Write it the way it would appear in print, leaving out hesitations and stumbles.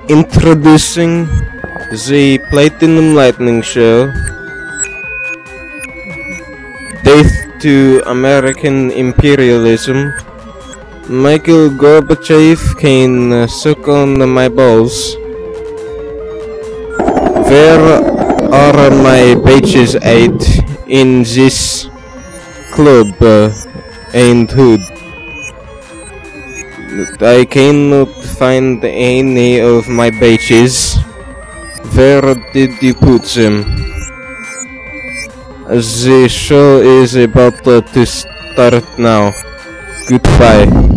Introducing the Platinum Lightning Show. Death to American imperialism. Michael Gorbachev can suck on my balls. Where are my pages at in this club and hood? I cannot find any of my badges. Where did you put them? The show is about to start now. Goodbye.